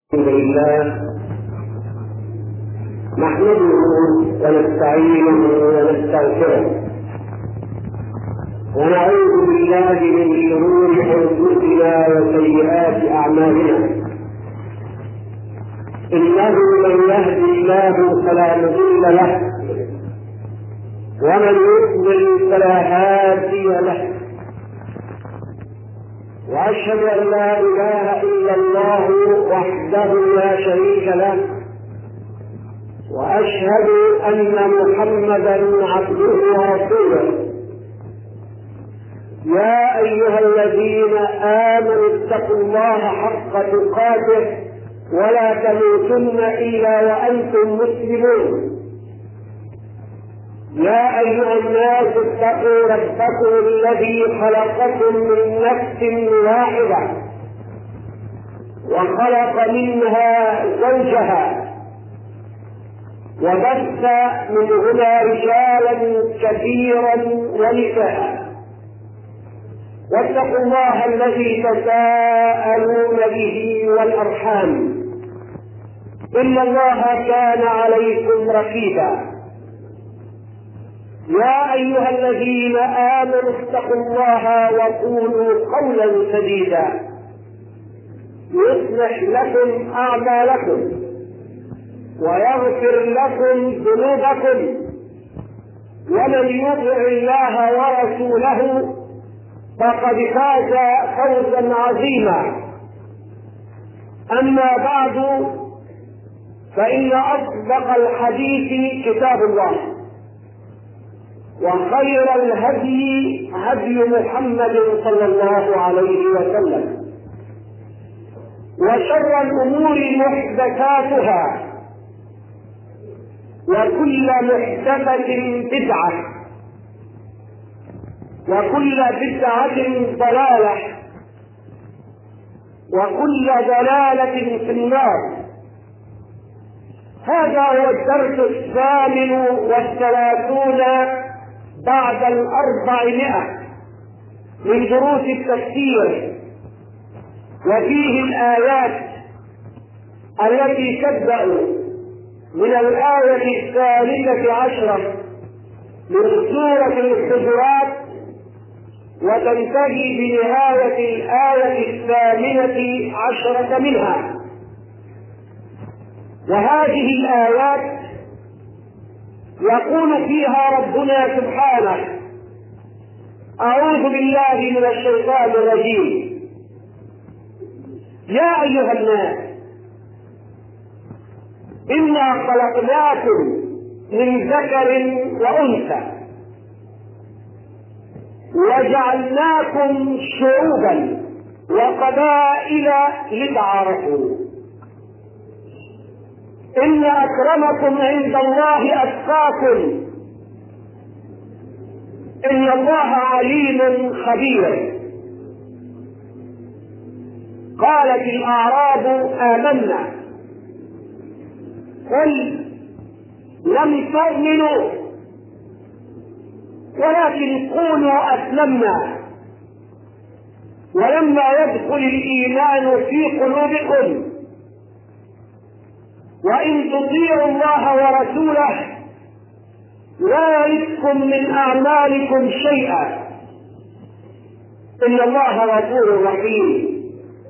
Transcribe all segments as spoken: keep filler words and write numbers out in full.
الحمد لله نحمده ونستعينه ونستغفره ونعوذ بالله من شرور انفسنا وسيئات اعمالنا. انه من يهدي الله فلا مضل له ومن يضلل فلا هادي له، واشهد ان لا اله الا الله وحده لا شريك له، واشهد ان محمدا عبده ورسوله. يا ايها الذين امنوا اتقوا الله حق تقاته ولا تموتن الا وانتم مسلمون. يا ايها الناس اتقوا ربكم الذي خلقكم من نفس واحده وخلق منها زوجها وبث منهما رجالا كثيرا ونساء، واتقوا الله الذي تساءلون به والارحام ان الله كان عليكم رقيبا. يا ايها الذين امنوا اتقوا الله وقولوا قولا سديدا يصلح لكم اعمالكم ويغفر لكم ذنوبكم، ومن يطع الله ورسوله فقد فاز فوزا عظيما. اما بعد، فان اصدق الحديث كتاب الله، وخير الهدي هدي محمد صلى الله عليه وسلم، وشر الامور محدثاتها، وكل محدثة بدعة، وكل بدعة ضلالة، وكل ضلالة في النار. هذا هو الدرس الثامن والثلاثون بعد الأربعمائة من دروس التفسير، وفيه الآيات التي تبدأ من الآية الثالثة عشرة من سورة الحجرات وتنتهي بنهاية الآية الثامنة عشرة منها. وهذه الآيات يقول فيها ربنا سبحانه: أعوذ بالله من الشيطان الرجيم. يا أيها الناس إنا خلقناكم من ذكر وأنثى وجعلناكم شعوبا وقبائل لتعارفوا إن أكرمكم عند الله أتقاكم إن الله عليم خبير. قالت الأعراب آمنا قل لم تؤمنوا ولكن قولوا أسلمنا ولما يدخل الإيمان في قلوبكم وإن تطيعوا الله ورسوله لا يلدكم من أعمالكم شيئا إن الله غفور رحيم.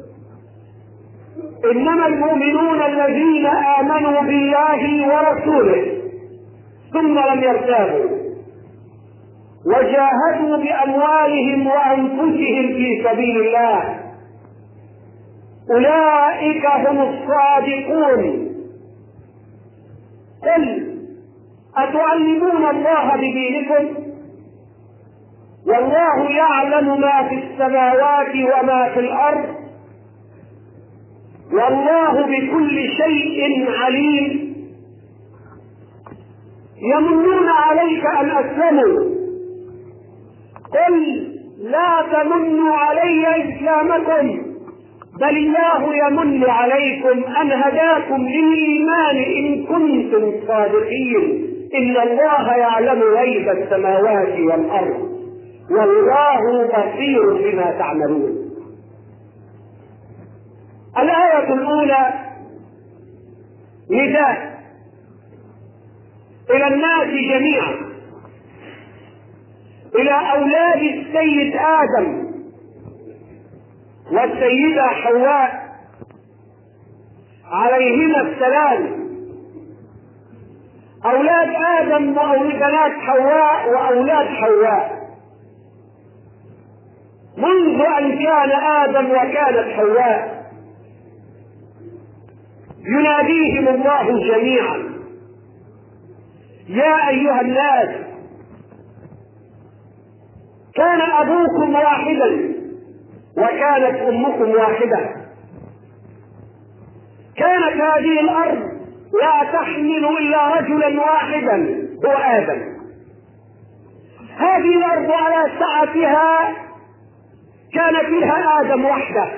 إنما المؤمنون الذين آمنوا بالله ورسوله ثم لم يرتابوا وجاهدوا بأموالهم وأنفسهم في سبيل الله أولئك هم الصادقون. قل أتعلمون الله بدينكم والله يعلم ما في السماوات وما في الأرض والله بكل شيء عليم. يمنون عليك أن أسلموا قل لا تمنوا علي إسلامكم بل الله يمن عليكم أن هداكم للإيمان إن كنتم صادقين إن الله يعلم غيب السماوات والأرض والله بصير بما تعملون. الآية الأولى نداء إلى الناس جميعا، إلى أولاد السيد آدم والسيدة حواء عليهما السلام، أولاد آدم وبنات حواء وأولاد حواء، منذ أن كان آدم وكانت حواء يناديهم الله جميعا: يا أيها الناس، كان أبوكم واحدا وكانت أمكم واحدة، كانت هذه الأرض لا تحمل إلا رجلا واحدا هو آدم. هذه الأرض على سعتها كان فيها آدم وحده،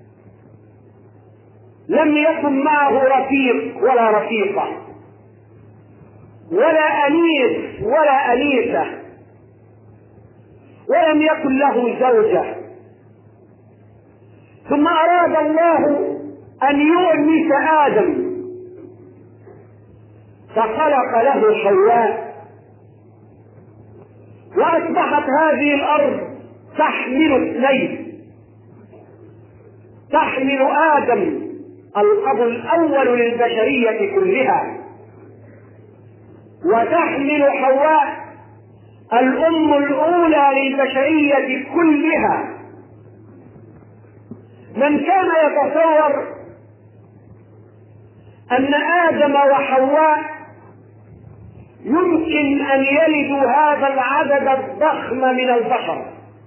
لم يكن معه رفيق ولا رفيقة ولا أنيس ولا أنيسة، ولم يكن له زوجة. ثم أراد الله أن يؤنس آدم فخلق له حواء، وأصبحت هذه الأرض تحمل اثنين، تحمل آدم الأب الأول للبشرية كلها، وتحمل حواء الأم الأولى للبشرية كلها. من كان يتصور أن آدم وحواء يمكن أن يلدوا هذا العدد الضخم من البشر،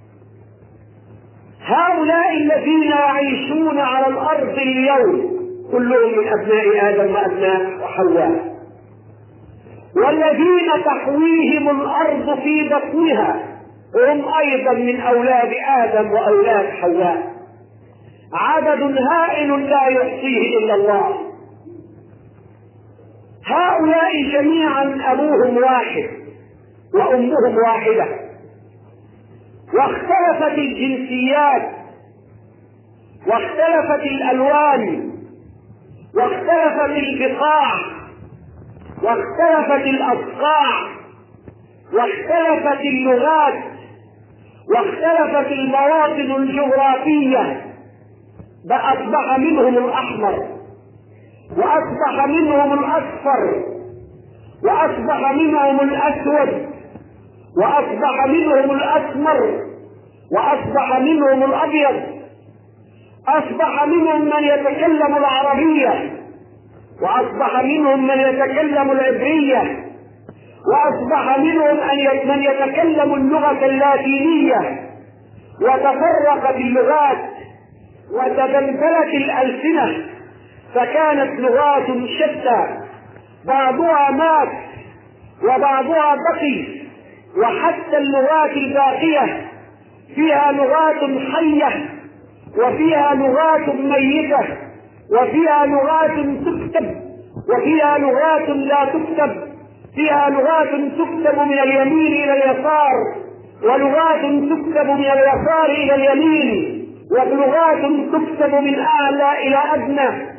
هؤلاء الذين يعيشون على الأرض اليوم كلهم من أبناء آدم وأبناء وحواء، والذين تحويهم الأرض في بطنها هم أيضا من أولاد آدم وأولاد حواء، عدد هائل لا يحصيه إلا الله. هؤلاء جميعا أبوهم واحد وأمهم واحدة، واختلفت الجنسيات واختلفت الألوان واختلفت البقاع واختلفت الأصقاع واختلفت اللغات واختلفت المواطن الجغرافية، فأصبح منهم الأحمر وأصبح منهم الأصفر وأصبح منهم الأسود وأصبح منهم الأسمر وأصبح منهم الأبيض، أصبح منهم من يتكلم العربية وأصبح منهم من يتكلم العبرية وأصبح منهم من يتكلم اللغة اللاتينية، وتفرقت اللغات وتبلبلت الألسنة فكانت لغات شتى، بعضها مات وبعضها بقي، وحتى اللغات الباقية فيها لغات حية وفيها لغات ميتة وفيها لغات تكتب وفيها لغات لا تكتب، فيها لغات تكتب من اليمين إلى اليسار ولغات تكتب من اليسار إلى اليمين ولغات تكتب من أعلى إلى أدنى،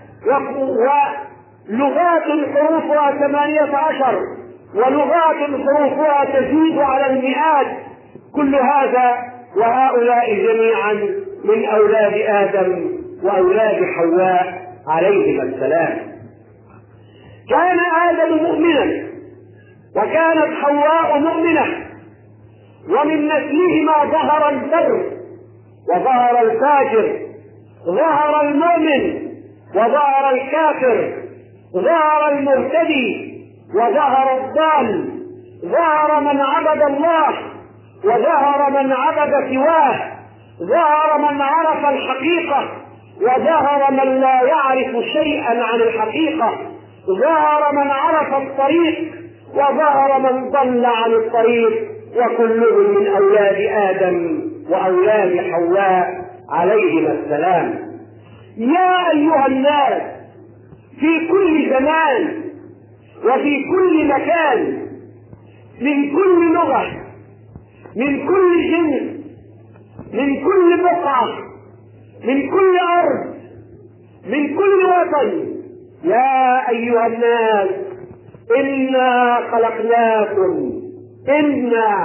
ولغات حروفها ثمانية عشر ولغات حروفها تزيد على المئات. كل هذا وهؤلاء جميعا من أولاد آدم وأولاد حواء عليهما السلام. كان آدم مؤمنا وكانت حواء مؤمنة، ومن نسلهما ظهر البر وظهر الفاجر، ظهر المؤمن وظهر الكافر، ظهر المهتدي وظهر الضال، ظهر من عبد الله وظهر من عبد سواه، ظهر من عرف الحقيقة وظهر من لا يعرف شيئا عن الحقيقة، ظهر من عرف الطريق وظهر من ضل عن الطريق، وكلهم من أولاد آدم وأولاد حواء عليهما السلام. يا أيها الناس، في كل زمان وفي كل مكان، من كل لغة، من كل جنس، من كل بقعة، من كل أرض، من كل وطن، يا أيها الناس إنا خلقناكم إنا،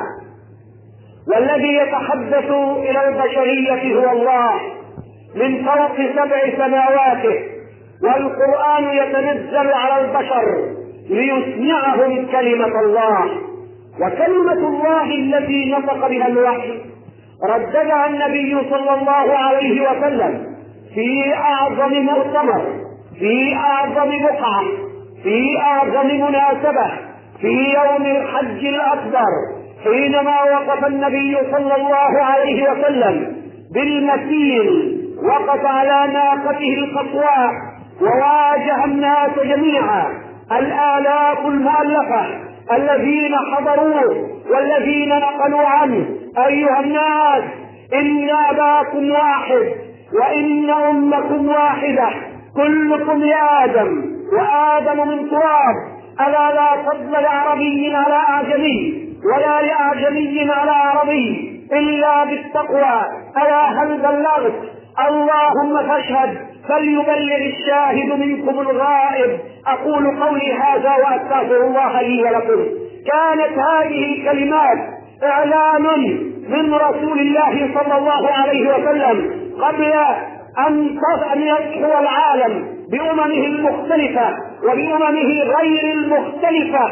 والذي يتحدث إلى البشرية هو الله من فوق سبع سماواته، والقرآن يتنزل على البشر ليسمعهم كلمة الله. وكلمة الله التي نطق بها الوحي رددها النبي صلى الله عليه وسلم في أعظم مؤتمر، في أعظم بقعة، في أعظم مناسبة، في يوم الحج الأكبر، حينما وقف النبي صلى الله عليه وسلم بالمسير، وقف على ناقته القصواء وواجه الناس جميعا، الآلاف المؤلفة الذين حضروه والذين نقلوا عنه: أيها الناس إن أباكم واحد وإن أمكم واحدة، كلكم لآدم وآدم من تراب، ألا لا فضل لعربي على أعجمي ولا لأعجمي على عربي إلا بالتقوى، ألا هل بلغت؟ اللهم فاشهد، فليبلغ الشاهد منكم الغائب. أقول قولي هذا وأستغفر الله لي ولكم. كانت هذه الكلمات إعلان من رسول الله صلى الله عليه وسلم قبل أن يدخل العالم بأممه المختلفة وبأممه غير المختلفة،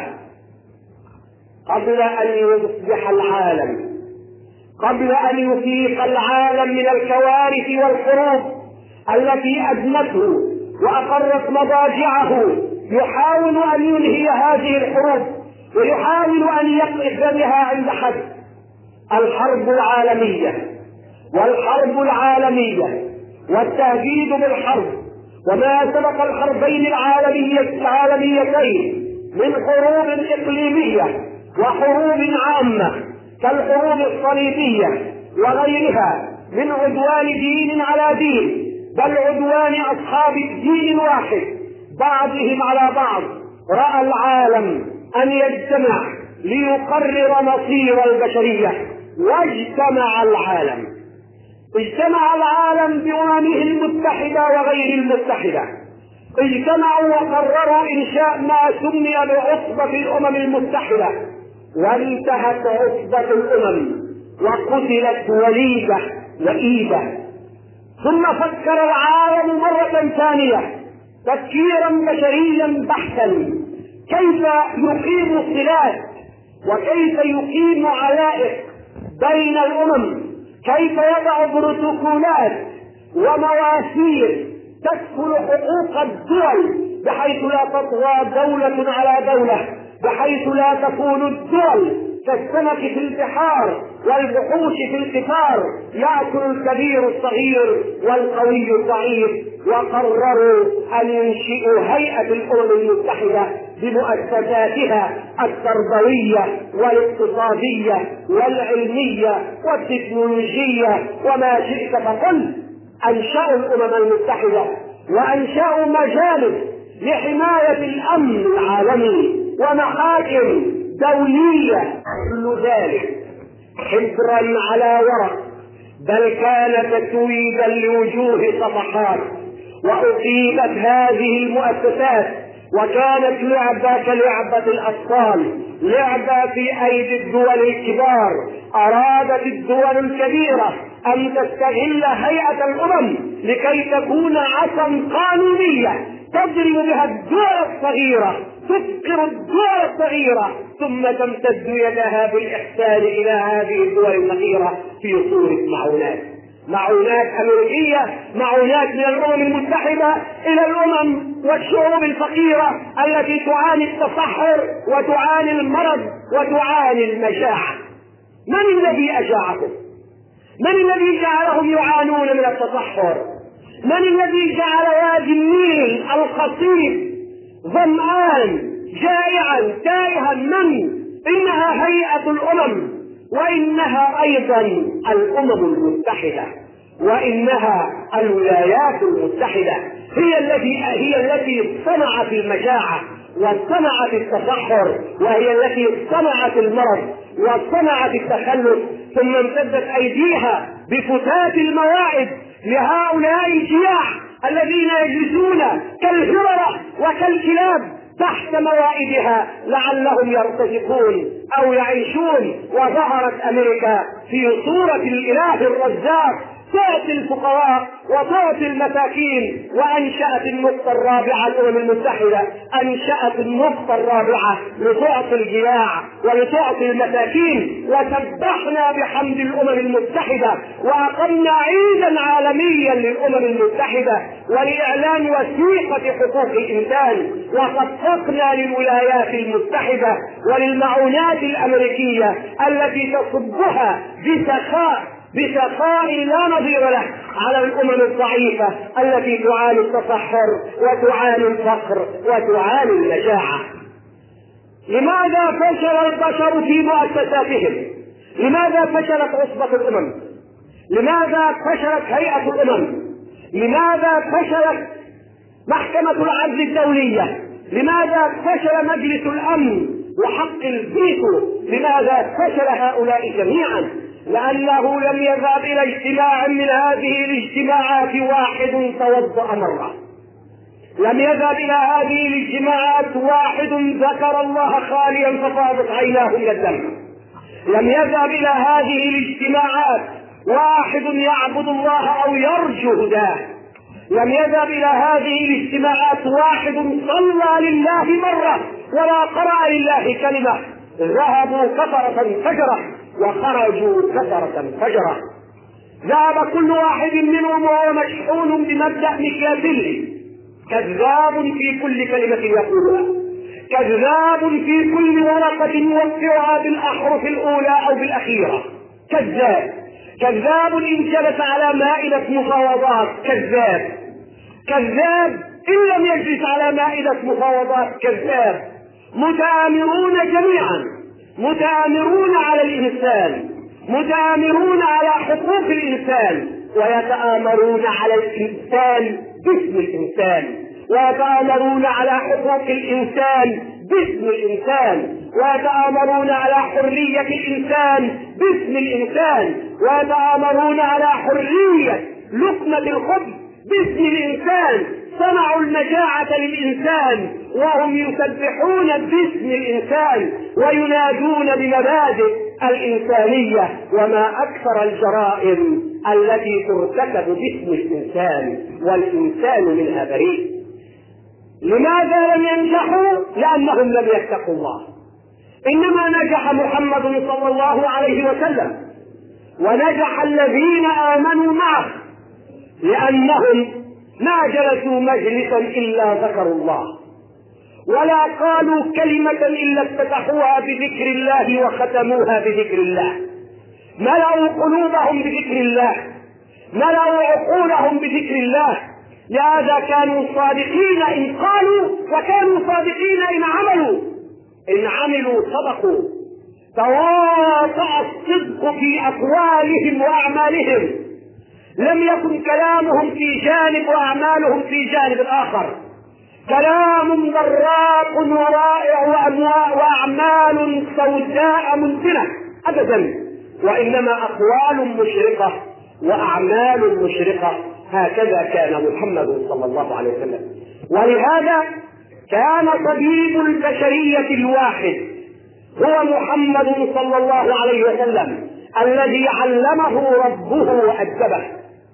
قبل أن يصبح العالم، قبل أن يفيق العالم من الكوارث والحروب التي أدمته وأقرت مضاجعه، يحاول أن ينهي هذه الحروب ويحاول أن يقف بها عند حد. الحرب العالمية والحرب العالمية والتهديد بالحرب وما سبق الحربين العالميتين من حروب إقليمية وحروب عامة كالحروب الصليبية وغيرها من عدوان دين على دين، بل عدوان أصحاب الدين الواحد بعضهم على بعض، رأى العالم أن يجتمع ليقرر مصير البشرية، واجتمع العالم اجتمع العالم بأممه المتحدة وغير المتحدة، اجتمعوا وقرروا إنشاء ما سمي بعصبة الأمم المتحدة، وانتهت عصبة الأمم وقتلت وليدة وإيدة. ثم فكر العالم مرة ثانية تفكيرا بشريا بحتا كيف يقيم صلات وكيف يقيم علائق بين الأمم، كيف يضع بروتوكولات ومواثيق تكفل حقوق الدول بحيث لا تطغى دولة على دولة، بحيث لا تكون الدول كالسمك في البحار والوحوش في القفار، يأكل الكبير الصغير والقوي الضعيف. وقرروا أن ينشئوا هيئة الأمم المتحدة بمؤسساتها التربوية والاقتصادية والعلمية والتكنولوجية وما شئت فقل. أنشأوا الأمم المتحدة وأنشأوا مجالس لحماية الأمن العالمي ومحاكم دولية، كل ذلك حبرا على ورق، بل كان تتويجا لوجوه صفحات. وأقيمت هذه المؤسسات وكانت لعبة كلعبة الأطفال، لعبة في أيدي الدول الكبار. أرادت الدول الكبيرة أن تستغل هيئة الأمم لكي تكون عصا قانونية تضرب بها الدول الصغيرة، تفقر الدول الصغيرة، ثم تمتد يدها بالإحسان إلى هذه الدول الصغيرة في صورة معونات، معونات أمريكية، معونات من الأمم المتحدة إلى الأمم والشعوب الفقيرة التي تعاني التصحر وتعاني المرض وتعاني المجاعة. من الذي أجاعهم؟ من الذي جعلهم يعانون من التصحر؟ من الذي جعل وادي النيل القصير ظمآن جائعا تائها؟ من؟ إنها هيئة الأمم، وإنها أيضا الأمم المتحدة، وإنها الولايات المتحدة، هي التي هي التي صنعت المجاعة وصنعت التصحر، وهي التي صنعت المرض وصنعت التخلف، ثم امتدت أيديها بفتات المواعظ لهؤلاء الجياع الذين يجلسون كالهررة وكالكلاب تحت موائدها لعلهم يرتزقون أو يعيشون. وظهرت أمريكا في صورة الإله الرزاق تعطي الفقراء وتعطي المساكين، وأنشأت النقطة الرابعة الأمم المتحدة، أنشأت النقطة الرابعة لتعطي الجياع ولتعطي المساكين. وسبحنا بحمد الأمم المتحدة وأقمنا عيدا عالميا للأمم المتحدة ولإعلان وثيقة حقوق الإنسان، وخصصنا للولايات المتحدة وللمعونات الأمريكية التي تصبها بسخاء بسخاء لا نظير له على الأمم الضعيفة التي تعاني التصحر وتعاني الفقر وتعاني المجاعة. لماذا فشل البشر في مؤسساتهم؟ لماذا فشلت عصبة الأمم؟ لماذا فشلت هيئة الأمم؟ لماذا فشلت محكمة العدل الدولية؟ لماذا فشل مجلس الأمن وحق الفيتو؟ لماذا فشل هؤلاء جميعا؟ لأنه لم يذهب إلى اجتماع من هذه الاجتماعات واحد توضأ مرة، لم يذهب إلى هذه الاجتماعات واحد ذكر الله خاليا ففاضت عيناه من الدم، لم يذهب إلى هذه الاجتماعات واحد يعبد الله أو يرجو هداه، لم يذهب إلى هذه الاجتماعات واحد صلى لله مرة ولا قرأ لله كلمة. ذهبوا كفرة فجرة وخرجوا كفرة فجرة. ذهب كل واحد منهم وهو مشحون بمبدأ ميكيافيلي، كذاب في كل كلمة يقولها، كذاب في كل ورقة يوقعها بالأحرف الأولى أو بالأخيرة، كذاب كذاب إن جلس على مائدة مفاوضات، كذاب كذاب إن لم يجلس على مائدة مفاوضات، كذاب. متآمرون جميعا، متآمرون على الإنسان، متآمرون على حقوق الإنسان، ويتآمرون على الإنسان باسم الإنسان، ويتآمرون على حقوق الإنسان باسم الإنسان، ويتآمرون على حرية الإنسان باسم الإنسان، ويتآمرون على حرية لقمة الخبز باسم الإنسان. صنعوا المجاعة للإنسان وهم يسبحون باسم الإنسان وينادون بمبادئ الإنسانية. وما أكثر الجرائم التي ترتكب باسم الإنسان والإنسان منها بريء. لماذا لم ينجحوا؟ لأنهم لم يتقوا الله. إنما نجح محمد صلى الله عليه وسلم ونجح الذين آمنوا معه لأنهم ما جلسوا مجلسا إلا ذكروا الله، ولا قالوا كلمة إلا افتتحوها بذكر الله وختموها بذكر الله، ملأوا قلوبهم بذكر الله، ملأوا عقولهم بذكر الله. لهذا كانوا صادقين إن قالوا وكانوا صادقين إن عملوا. إن عملوا صدقوا، تواطأ الصدق في أقوالهم وأعمالهم، لم يكن كلامهم في جانب وأعمالهم في جانب آخر، كلام ضراق ورائع وأعمال سوداء منتنة أبدا، وإنما أقوال مشرقة وأعمال مشرقة. هكذا كان محمد صلى الله عليه وسلم. ولهذا كان طبيب البشرية الواحد هو محمد صلى الله عليه وسلم الذي علمه ربه وأدبه.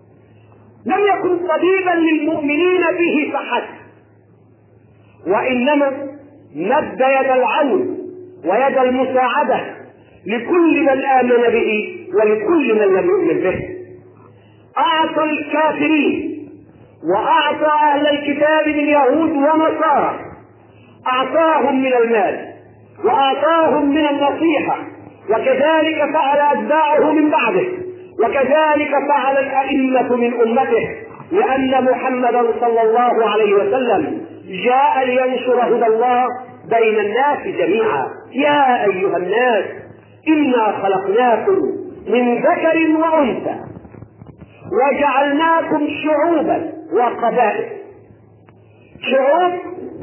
لم يكن طبيبا للمؤمنين به فحسب، وإنما مد يد العون ويد المساعدة لكل من آمن به ولكل من لم يؤمن به. أعطى الكافرين وأعطى أهل الكتاب من يهود ونصارى، أعطاهم من المال وأعطاهم من النصيحة، وكذلك فعل أتباعه من بعده، وكذلك فعل الأئمة من أمته، لأن محمدا صلى الله عليه وسلم جاء لينشر هدى الله بين الناس جميعا. يا أيها الناس إنا خلقناكم من ذكر وأنثى وجعلناكم شعوبا وقبائل. شعوب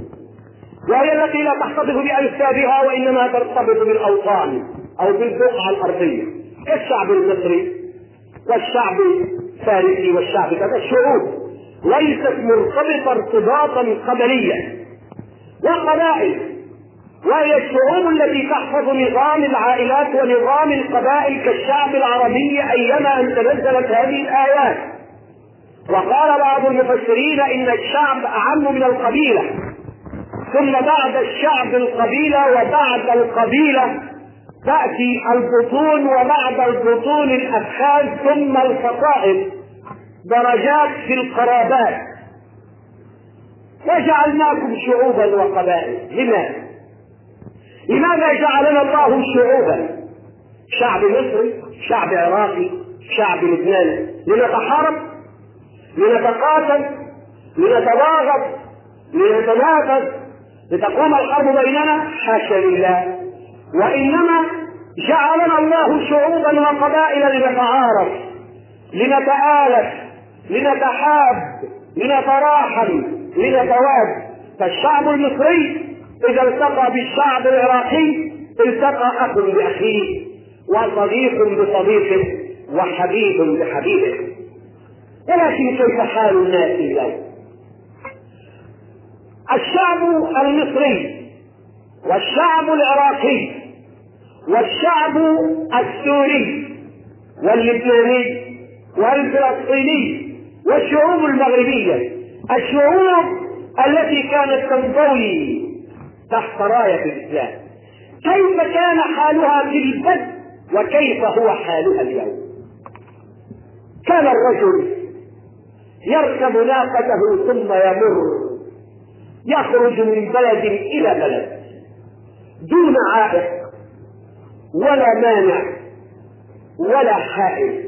وهي التي لا تحتفظ بأنسابها وإنما ترتبط بالأوطان أو بالبقعة الأرضية، كالشعب المصري والشعب الفارسي والشعب كذا. الشعوب ليست مرتبطة ارتباطا قبليا، وقبائل، وهي الشعوب التي تحفظ نظام العائلات ونظام القبائل كالشعب العربي أيما أن تنزلت هذه الآيات. وقال بعض المفسرين إن الشعب أعم من القبيلة، ثم بعد الشعب القبيلة، وبعد القبيلة تأتي البطون، وبعد البطون الأفخاذ، ثم الفصائل، درجات في القرابات. وجعلناكم شعوبا وقبائل. لماذا؟ لماذا جعلنا الله شعوبا؟ شعب مصري، شعب عراقي، شعب لبناني، لنتحارب، لنتقاتل، لنتباغض، لنتنافس، لتقوم الحرب بيننا؟ حاشا لله. وإنما جعلنا الله شعوبا وقبائل لنتعارف، لنتآلف، لنتحاب، لنتراحم، لنتواد. فالشعب المصري إذا التقى بالشعب العراقي التقى أخ بأخيه، وصديق بصديقه، وحبيب بحبيبه. ولكن كيف حال الناس اليوم؟ الشعب المصري والشعب العراقي والشعب السوري واللبناني والفلسطيني والشعوب المغربية، الشعوب التي كانت تنضوي تحت راية الإسلام، كيف كان حالها في البدء وكيف هو حالها اليوم؟ كان الرجل يركب ناقته ثم يمر، يخرج من بلد إلى بلد دون عائق ولا مانع ولا حائل.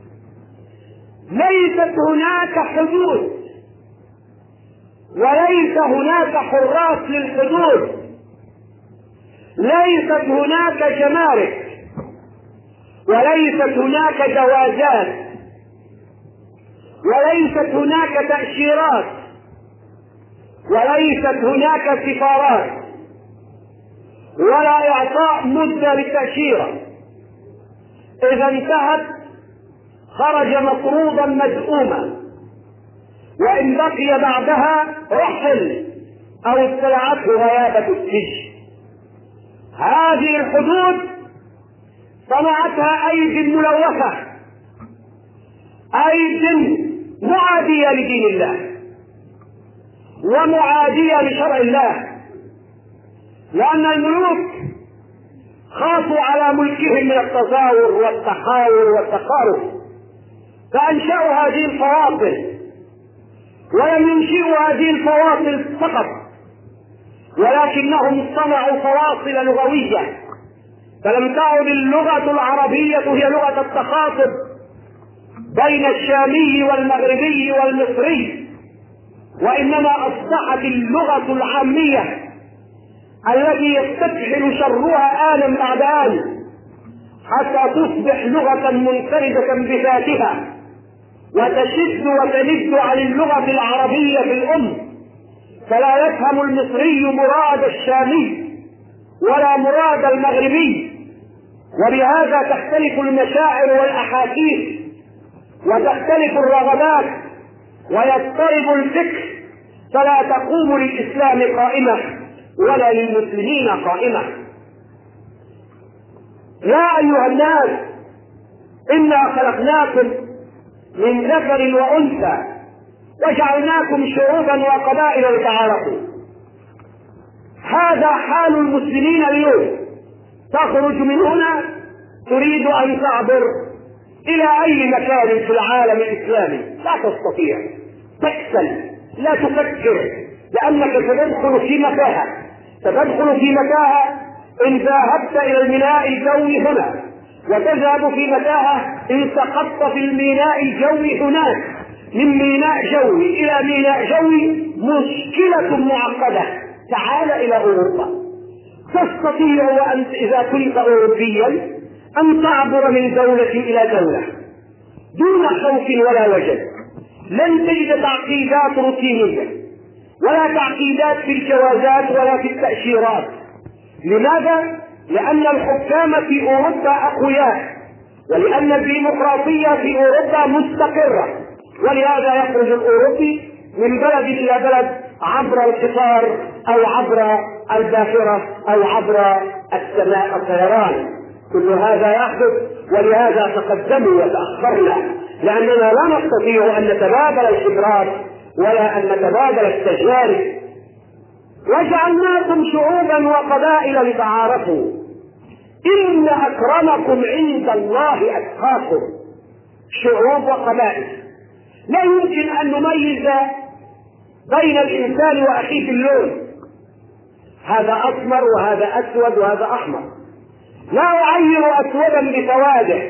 ليست هناك حدود، وليس هناك حراس للحدود، ليست هناك جمارك، وليست هناك جوازات، وليست هناك تأشيرات، وليست هناك سفارات، ولا إعطاء مدة للتأشيرة. إذا انتهت خرج مطرودا مدؤوما، وإن بقي بعدها رحل أو ابتلعته غيابة السجن. هذه الحدود صنعتها أيدي ملوثة، أيدي معادية لدين الله ومعادية لشرع الله، لأن الملوك خافوا على ملكهم من التزاور والتحاور والتقارب، فأنشأوا هذه الفواصل. ولم ينشئوا هذه الفواصل فقط، ولكنهم صنعوا فواصل لغوية، فلم تعد اللغة العربية هي لغة التخاطب بين الشامي والمغربي والمصري، وإنما أصبحت اللغة العامية التي يستفحل شرها آنا بعد آن حتى تصبح لغة منفردة بذاتها، وتشد وتلد عن اللغة العربية في الأم، فلا يفهم المصري مراد الشامي ولا مراد المغربي. وبهذا تختلف المشاعر والأحاسيس، وتختلف الرغبات، ويضطرب الفكر، فلا تقوم للإسلام قائمة ولا للمسلمين قائمة. يا أيها الناس إنا خلقناكم من ذكر وأنثى وجعلناكم شعوبا وقبائل لتعارفوا. هذا حال المسلمين اليوم. تخرج من هنا تريد أن تعبر إلى أي مكان في العالم الإسلامي، لا تستطيع، تكسل، لا تفكر، لأنك ستدخل في متاهة، ستدخل في متاهة إن ذهبت إلى الميناء الجوي هنا، وتذهب في متاهة إن سقطت في الميناء الجوي هناك. من ميناء جوي إلى ميناء جوي مشكلة معقدة. تعال إلى أوروبا، تستطيع أن إذا كنت أوروبيا أن تعبر من دولة إلى دولة دون خوف ولا وجل. لن تجد تعقيدات روتينية ولا تعقيدات في الجوازات ولا في التأشيرات. لماذا؟ لأن الحكام في أوروبا أقوياء، ولأن الديمقراطية في أوروبا مستقرة، ولهذا يخرج الأوروبي من بلد إلى بلد عبر القطار أو عبر الباخرة أو عبر السماء الطيران. كل هذا يحدث، ولهذا تقدموا وتأخرنا، لأننا لا نستطيع أن نتبادل الخبرات ولا أن نتبادل التجارب. وجعلناكم شعوبا وقبائل لتعارفوا إن أكرمكم عند الله أتقاكم. شعوب وقبائل، لا يمكن أن نميز بين الإنسان وأخيه في اللون، هذا أسمر وهذا أسود وهذا أحمر، لا أعير أسودا بسواده.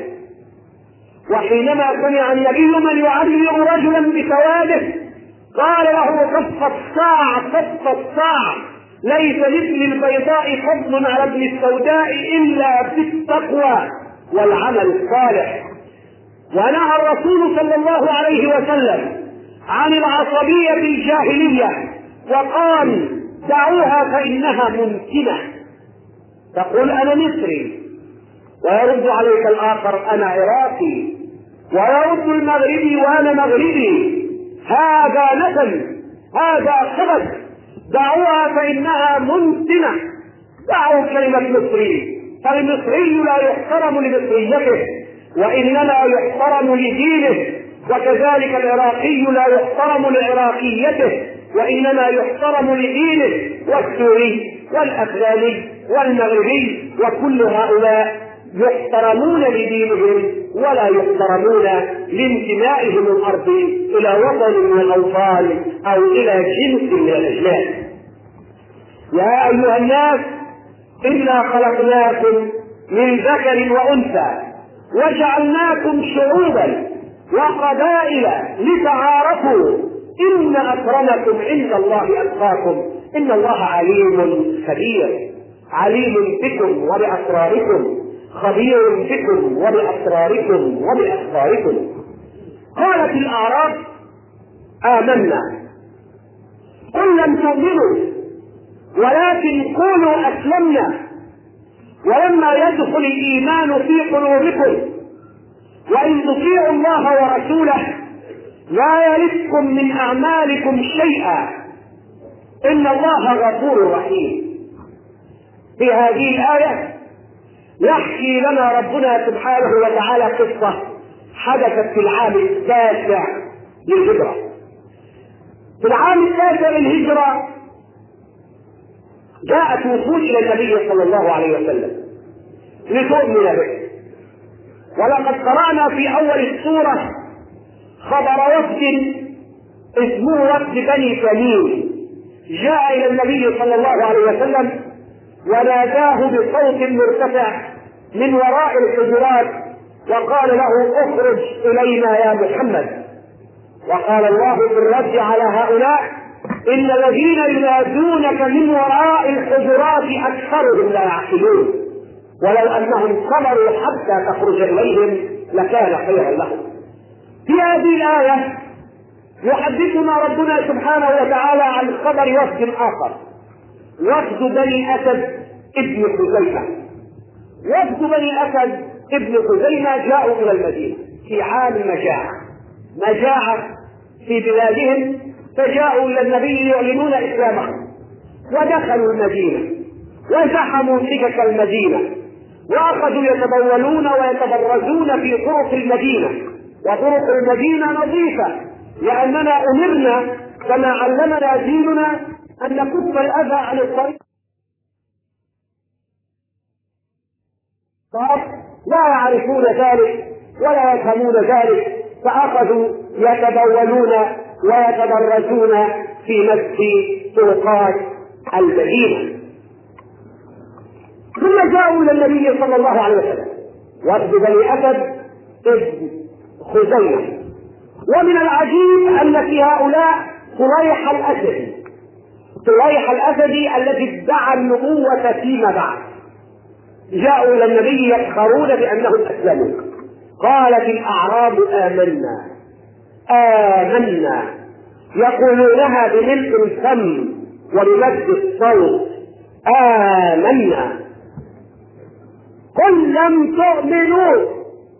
وحينما سمع النبي من يعير رجلا بسواده قال له صف الصاع صف الصاع، ليس مثل البيضاء فضل على ابن السوداء إلا بالتقوى والعمل الصالح. ونهى الرسول صلى الله عليه وسلم عن العصبية الجاهلية وقال دعوها فإنها ممكنة. تقول أنا مصري ويرد عليك الآخر أنا عراقي، ويرد المغربي وأنا مغربي، هذا نسل هذا خبث، دعوها فإنها ممكنة. دعوا كلمة مصري، فالمصري لا يحترم لمصريته وإنما يحترم لدينه، وكذلك العراقي لا يحترم لعراقيته وإنما يحترم لدينه، والسوري والأفغاني والمغربي وكل هؤلاء يحترمون لدينهم ولا يحترمون لانتمائهم الأرض إلى وطن من الأوطان أو إلى جنس من الأجناس. يا أيها الناس إنا خلقناكم من ذكر وأنثى وجعلناكم شعوبا وقبائل لتعارفوا إن أكرمكم عند الله أتقاكم إن الله عليم خبير، عليم بكم وبأسراركم، خبير بكم وبأسراركم وبأخباركم. قالت الأعراب آمنا قل لم تؤمنوا ولكن قولوا أسلمنا ولما يدخل الإيمان في قلوبكم وإن تطيعوا الله ورسوله لا يلدكم من أعمالكم شيئا إن الله غفور رحيم. في هذه الآية يحكي لنا ربنا سبحانه وتعالى قصة حدثت في العام التاسع للهجرة. في العام التاسع للهجرة جاءت وفود إلى النبي صلى الله عليه وسلم لتؤمن به. ولقد قرأنا في أول السورة خبر وفد اسمه وفد بني تميم جاء إلى النبي صلى الله عليه وسلم وناداه بصوت مرتفع من وراء الحجرات وقال له اخرج إلينا يا محمد. وقال الله في الرد على هؤلاء إن الذين ينادونك من وراء الحجرات أكثرهم لا يعقلون ولو أنهم صبروا حتى تخرج إليهم لكان خيرا لهم. في هذه الآية يحدثنا ربنا سبحانه وتعالى عن خبر وفد آخر، وفد بني أسد ابن خزيمة. وفد بني أسد ابن خزيمة جاءوا إلى المدينة في عام المجاعة، مجاعة في بلادهم، فجاءوا إلى النبي يعلنون إسلامهم ودخلوا المدينة وزحموا سكك المدينة وأخذوا يتبولون ويتبرزون في طرق المدينة. وطرق المدينة نظيفة لأننا أمرنا كما علمنا ديننا أن نكف الأذى عن الطريق. لا يعرفون ذلك ولا يفهمون ذلك فأخذوا يتبولون ويتبرزون في نفس طرقات المدينة. ثم جاءوا إلى النبي صلى الله عليه وسلم وفد بني أسد ابن خزيمة. ومن العجيب أن في هؤلاء صليح الأسدي، صليح الأسدي الذي ادعى النبوة فيما بعد. جاءوا إلى النبي يفخرون بأنهم أسلموا. قالت الأعراب آمنا آمنا يقولونها بملء الفم وبمد الصوت آمنا. قل لم تؤمنوا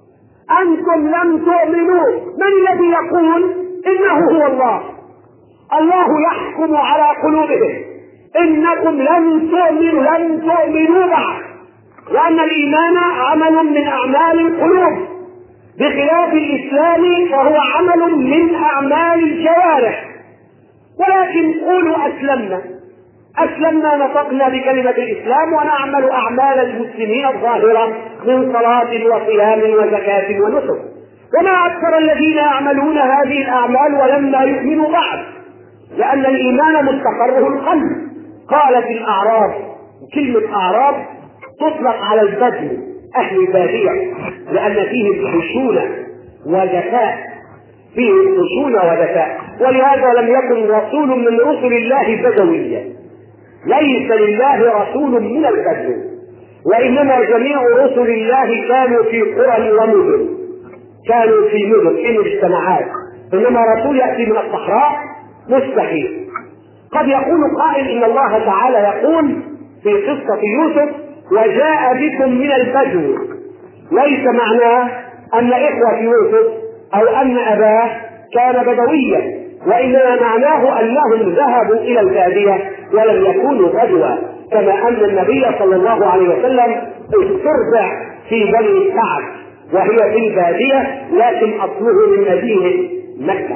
أنتم لم تؤمنوا. من الذي يقول إنه هو الله؟ الله يحكم على قلوبهم إنكم لن تؤمنوا لن تؤمنوا بعد، لأن الإيمان عمل من أعمال القلوب، بخلاف الإسلام فهو عمل من أعمال الجوارح. ولكن قولوا أسلمنا أسلمنا نطقنا بكلمة الإسلام ونعمل أعمال المسلمين الظاهرة من صلاة وصيام وزكاة ونسك، وما أكثر الذين يعملون هذه الأعمال ولما يؤمنوا بعد، لأن الإيمان مستقره القلب. قالت الأعراب، كلمة أعراب تطلق على البدو، أهل البادية، لأن فيهم خشونة وذكاء، فيهم خشونة وذكاء، ولهذا لم يكن رسول من رسل الله بدويا، ليس لله رسول من البدو، وإنما جميع رسل الله كانوا في قرى ومدن، كانوا في مدن في مجتمعات، إنما رسول يأتي من الصحراء مستحيل. قد يقول قائل إن الله تعالى يقول في قصة يوسف وجاء بكم من البدو، ليس معناه أن إخوة يوسف أو أن أباه كان بدويا، وإنما معناه أنهم ذهبوا إلى البادية ولم يكونوا بدوا، كما أن النبي صلى الله عليه وسلم استرجع في بني سعد وهي في البادية لكن أصله من مدينة مكة.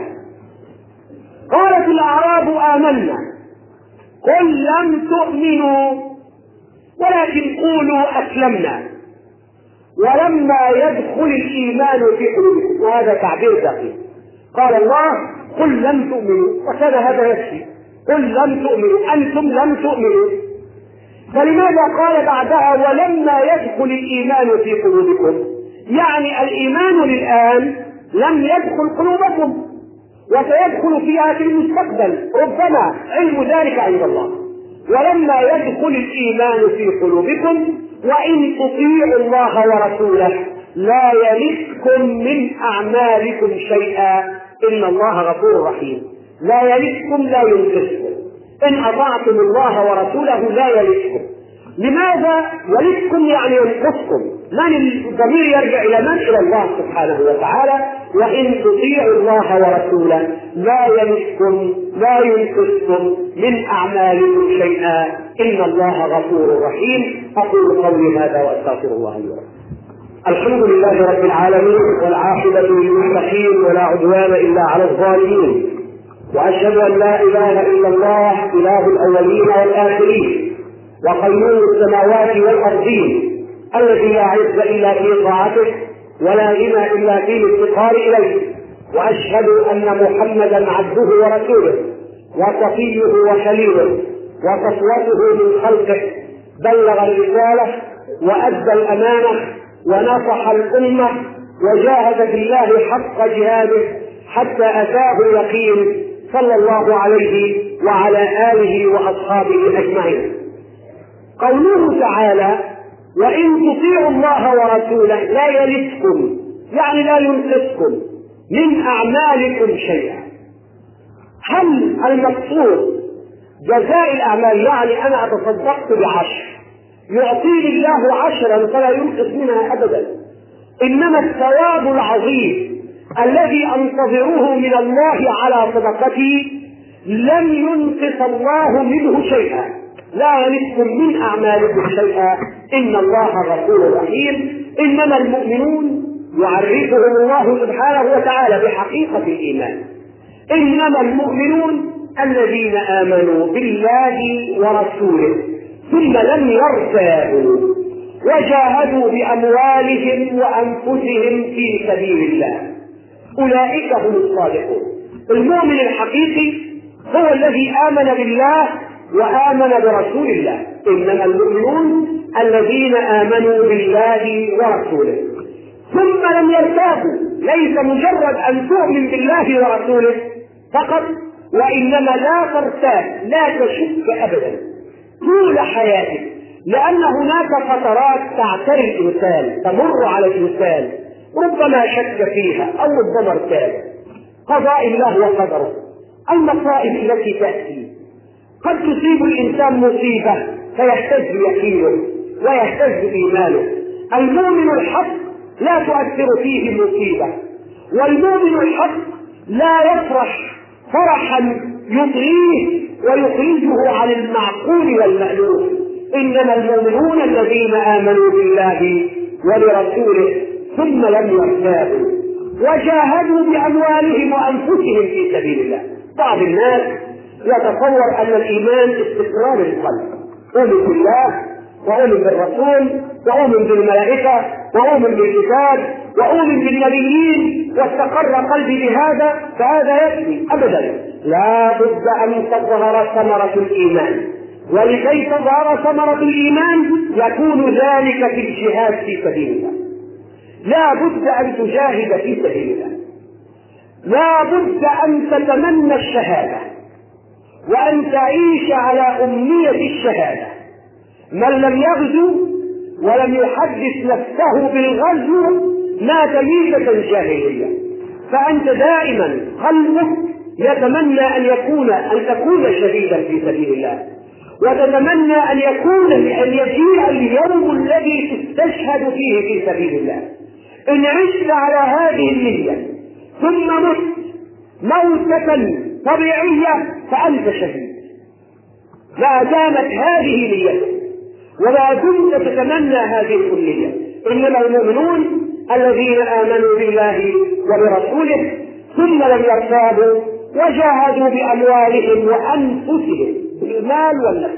قالت الأعراب آمنا قل لم تؤمنوا ولكن قولوا أسلمنا ولما يدخل الإيمان في قلوبكم، وهذا تعبير دقيق. قال الله قل لم تؤمنوا، وكان هذا يكفي، قل لم تؤمنوا، أنتم لم تؤمنوا، فلماذا قال بعدها ولما يدخل الإيمان في قلوبكم؟ يعني الإيمان الآن لم يدخل قلوبكم وسيدخل فيها في المستقبل، ربما علم ذلك عند الله. ولما يدخل الإيمان في قلوبكم وإن تطيعوا الله ورسوله لا يلدكم من أعمالكم شيئا إن الله غفور رحيم. لا يلدكم لا ينقصكم، إن أطعتم الله ورسوله لا يلدكم. لماذا يلدكم يعني ينقصكم؟ من الضمير يرجع إلى من؟ إلى الله سبحانه وتعالى. وإن تطيعوا الله ورسوله لا يلدكم لا ينقصكم من أعمالكم شيئا إن الله غفور رحيم. أقول قولي هذا وأستغفر الله لي ولكم. الحمد لله رب العالمين والعاقبة للمتقين ولا عدوان إلا على الظالمين، وأشهد أن لا إله إلا الله إله الأولين والآخرين وقيوم السماوات والأرضين الذي لا عز إلا في طاعته ولا غنى إلا في الافتقار إليه. وأشهد أن محمدا عبده ورسوله وصفيه وخليله وصفوته من خلقه، بلغ الرسالة وأدى الأمانة ونصح الأمة وجاهد في الله حق جهاده حتى أتاه اليقين، صلى الله عليه وعلى آله وأصحابه أجمعين. قوله تعالى وإن تطيعوا الله ورسوله لا يلدكم يعني لا ينقصكم من أعمالكم شيئا. هل المقصود جزاء الأعمال؟ يعني أنا أتصدقت بعشر يعطيني الله عشرا فلا ينقص منها أبدا، إنما الثواب العظيم الذي أنتظره من الله على صدقتي لم ينقص الله منه شيئا، لا يلدكم من أعمالكم شيئا إن الله غفور رحيم. إنما المؤمنون يعرفهم الله سبحانه وتعالى بحقيقة الإيمان، إنما المؤمنون الذين آمنوا بالله ورسوله ثم لم يرتابوا وجاهدوا بأموالهم وأنفسهم في سبيل الله، أولئك هم الصادقون. المؤمن الحقيقي هو الذي آمن بالله وآمن برسول الله. إنما المؤمنون الذين آمنوا بالله ورسوله ثم لم يرتابوا، ليس مجرد أن تؤمن بالله ورسوله فقط، وإنما لا ترتاب لا تشك أبدا طول حياتك، لأن هناك فترات تعتري الإنسان تمر على الإنسان ربما شك فيها أو ربما ارتاب. قضاء الله وقدره، المصائب التي تأتي قد تصيب الإنسان مصيبة فيهتز يقينه ويهتز إيمانه. المؤمن الحق لا تؤثر فيه المصيبة، والمؤمن الحق لا يفرح فرحا يطغيه ويخرجه عن المعقول والمألوف. إنما المؤمنون الذين آمنوا بالله ولرسوله ثم لم يرتابوا وجاهدوا بأموالهم وأنفسهم في سبيل الله. بعض الناس يتصور أن الإيمان استقرار القلب، أؤمن بالله وأؤمن بالرسول وأؤمن بالملائكة وأؤمن بالكتاب وأؤمن بالنبيين واستقر قلبي بهذا فهذا يكفي. أبدا، لا بد أن تظهر ثمرة الإيمان، ولكي تظهر ثمرة الإيمان يكون ذلك في الجهاد في سبيل الله. لا بد أن تجاهد في سبيل الله، لا بد أن تتمنى الشهادة وأن تعيش على أمنية الشهادة. من لم يغزو ولم يحدث نفسه بالغزو مات ميتة جاهلية. فأنت دائما قلبك يتمنى أن يكون أن تكون شهيدا في سبيل الله، وتتمنى أن يكون أن يجيء اليوم الذي تستشهد فيه في سبيل الله. إن عشت على هذه النية ثم مت موتة طبيعية فأنت شهيد، ما دامت هذه نيتك ولا دمت تتمنى هذه الكلية. إنما المؤمنون الذين آمنوا بالله وبرسوله ثم لم يرتابوا وجاهدوا بأموالهم وأنفسهم، بالمال والنفس.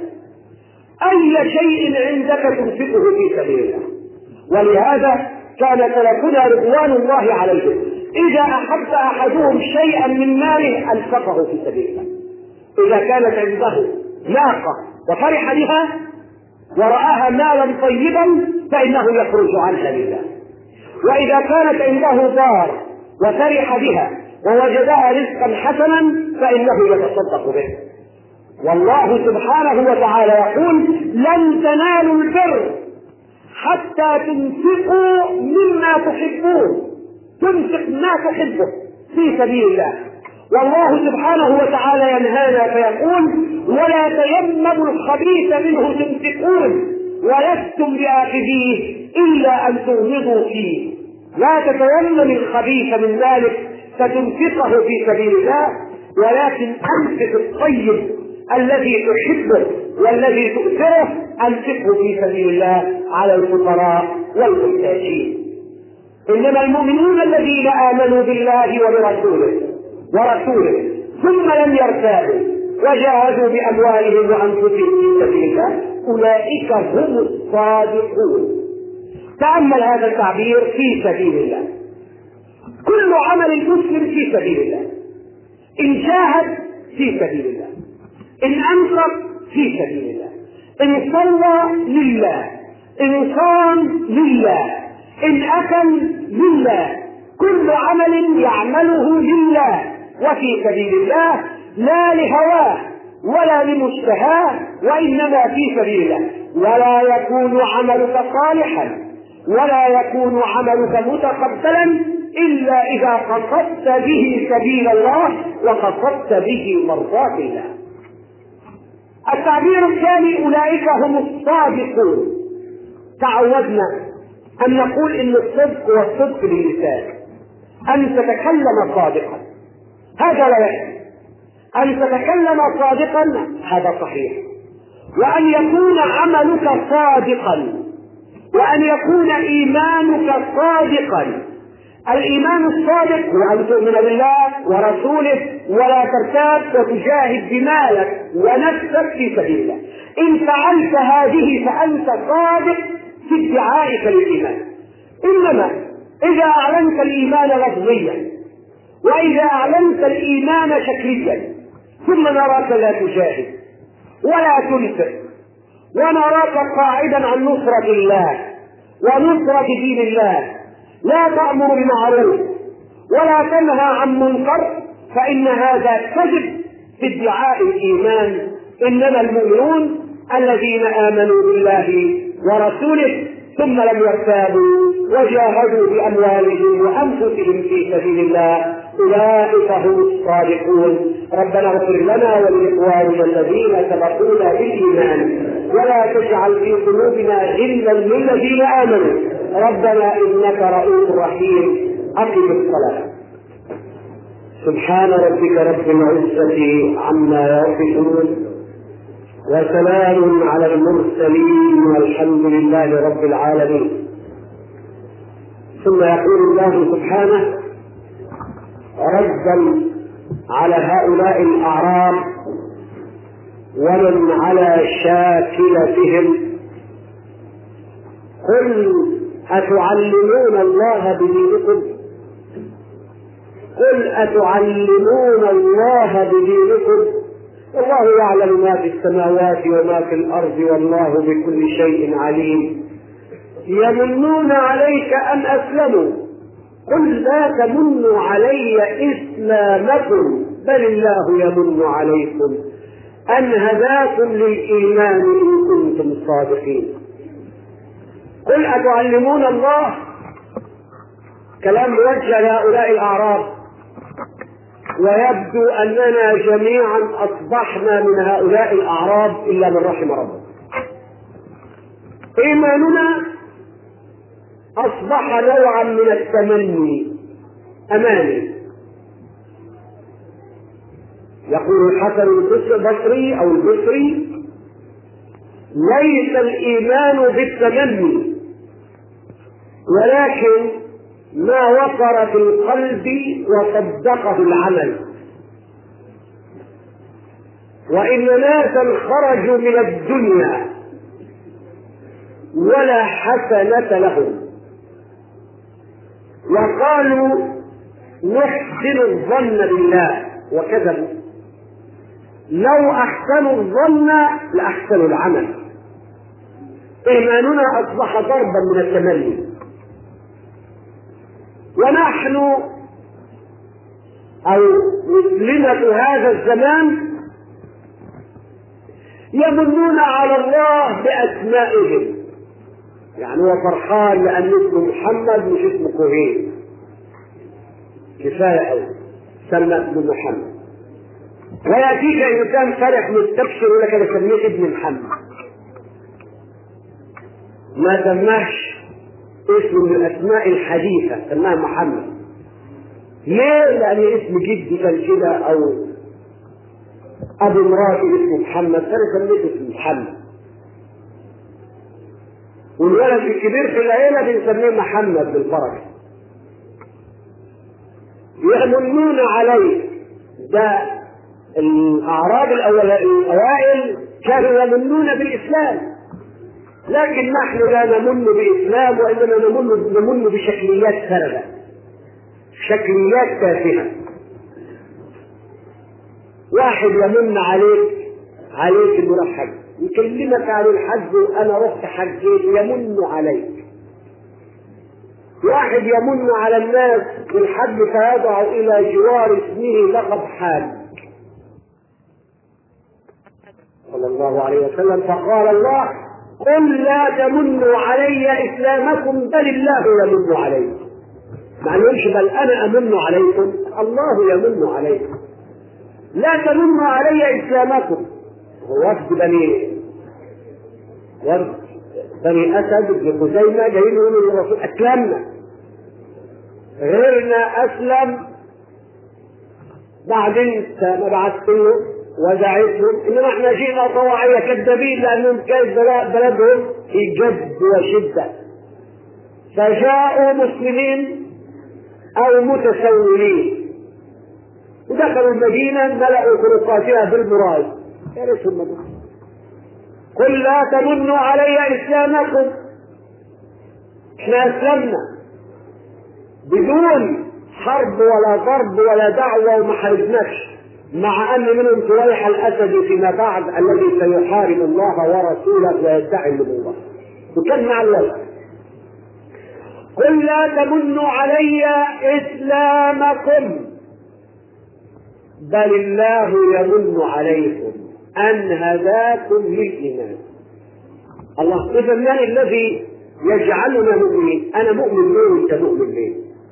أي شيء عندك تنفقه في سبيل الله. ولهذا كان سلفنا رضوان الله عليهم إذا أحب أحدهم شيئا من ماله أنفقه في سبيل الله. إذا كانت عنده ناقة وفرح بها ورآها مالا طيبا فإنه يخرج عنها لله. وإذا كانت عنده دار وفرح بها ووجدها رزقا حسنا فإنه يتصدق به. والله سبحانه وتعالى يقول: لن تنالوا البر حتى تنفقوا مما تحبون. تنفق ما تحبه في سبيل الله. والله سبحانه وتعالى ينهانا فيقول: ولا تيمموا الخبيث منه تنفقون ولستم بآخذيه إلا أن تغمضوا فيه. لا تتيمم الخبيث من مالك فتنفقه في سبيل الله، ولكن أنفق الطيب الذي تحبه والذي تؤثره أنفقه في سبيل الله على الفقراء والمحتاجين. إنما المؤمنون الذين آمنوا بالله وبرسوله ورسوله ثم لم يرتابوا وجاهدوا بأموالهم وأنفسهم في سبيل الله أولئك هم الصادقون. تأمل هذا التعبير: في سبيل الله. كل عمل المسلم في سبيل الله. إن جاهد في سبيل الله، إن أنفق في سبيل الله، إن صلى لله، إن صام لله، إن أكل لله. كل عمل يعمله لله وفي سبيل الله، لا لهواه ولا لمشتهاه، وإنما في سبيل الله. ولا يكون عملك صالحا ولا يكون عملك متقبلا إلا إذا قصدت به سبيل الله وقصدت به مرضاة الله. التعبير الثاني: أولئك هم الصادقون. تعودنا أن نقول إن الصدق هو الصدق باللسان، أن تتكلم صادقا، هذا لا يكفي. أن تتكلم صادقا هذا صحيح، وأن يكون عملك صادقا، وأن يكون إيمانك صادقا. الإيمان الصادق هو أن تؤمن بالله ورسوله ولا ترتاب وتجاهد بمالك ونفسك في سبيل الله. إن فعلت هذه فأنت صادق في ادعائك للإيمان. إنما إذا أعلنت الإيمان لفظيا وإذا أعلنت الإيمان شكليا ثم نراك لا تجاهد ولا تنفق ونراك قاعدا عن نصرة الله ونصرة دين الله، لا تأمر بمعروف ولا تنهى عن منكر، فإن هذا كذب في ادعاء الإيمان. إنما المؤمنون الذين آمنوا بالله ورسوله ثم لم يرتابوا وجاهدوا بأموالهم وأنفسهم في سبيل الله أولئك هم الصادقون. ربنا اغفر لنا ولإخواننا الذين سبقونا بالإيمان ولا تجعل في قلوبنا غلا للذين آمنوا ربنا إنك رؤوف رحيم. أقم الصلاة. سبحان ربك رب العزة عما يصفون وسلام على المرسلين والحمد لله رب العالمين. ثم يقول الله سبحانه ردا على هؤلاء الأعراب ومن على شاكلتهم: قل أتعلمون الله بدينكم قل أتعلمون الله بدينكم والله يعلم ما في السماوات وما في الأرض والله بكل شيء عليم. يمنون عليك أن أسلموا قل لا تمنوا علي إسلامكم بل الله يمن عليكم أن هداكم للإيمان إن كنتم صادقين. قل أتعلمون الله، كلام موجه لهؤلاء الأعراب، ويبدو أننا جميعا أصبحنا من هؤلاء الأعراب إلا من رحم ربنا. إيماننا أصبح نوعا من التمني، أماني. يقول الحسن البصري أو البصري: ليس الإيمان بالتمني ولكن ما وقر في القلب وصدقه العمل. وإن ناسا خرجوا من الدنيا ولا حسنة لهم وقالوا نحسن الظن بالله وكذبوا. لو أحسنوا الظن لأحسنوا العمل. إيماننا أصبح ضربا من التمني، ونحن أو مسلمة هذا الزمان يمنون على الله بأسمائهم. يعني هو فرحان لأن اسمه محمد مش اسمه كوهين، كفاية أوي سمى ابن محمد. ويأتيك إنسان فرح مستبشر يقول لك أنا سميت ابن محمد، ما سماش اسم من الأسماء الحديثة، سماها محمد. ليه؟ لأن اسم جدي كان كده، أو أبو مراتي اسمه محمد فأنا سميته اسم محمد. والولد الكبير في العيلة بنسميه محمد بالبركة. يمنون عليه. ده الأعراب الأوائل كانوا يمنون بالإسلام، لكن نحن لا نمن بإسلام وإنما نمن, نمن بشكليات سردة، شكليات تافهة. واحد يمن عليك عليك انه راح حج، يكلمك عن الحج وانا رحت حجيت، يمن عليك. واحد يمن على الناس بالحج فيضع الى جوار اسمه لقب حاج صلى الله عليه وسلم، فقال الله: قل لا تمنوا علي اسلامكم بل الله يمن عليكم. ما نقولش بل انا امن عليكم، الله يمن عليكم. لا تمنوا علي اسلامكم. وفد بني وفد بني اسد بن خزيمه جايين يقولوا للرسول: اسلمنا، غيرنا اسلم، بعدين ما بعثت له ودعيتهم انما احنا جينا طواعية كذابين لانهم كانت بلدهم في جد وشدة، فجاءوا مسلمين او متسولين ودخلوا المدينة ملأوا طرقاتها بالمراج. كارثوا المدينة. قل لا تمنوا علي اسلامكم، احنا اسلمنا بدون حرب ولا ضرب ولا دعوة وما حاربناش، مع ان منهم سويح الاسد فيما بعد الذي سيحارب الله ورسوله ويدعي النبوة، وكان مع الله. قل لا تمنوا علي اسلامكم بل الله يمن عليكم ان هداكم للايمان. الله اذا من الذي يجعلنا مؤمنين؟ انا مؤمن ليه وانت مؤمن ليه؟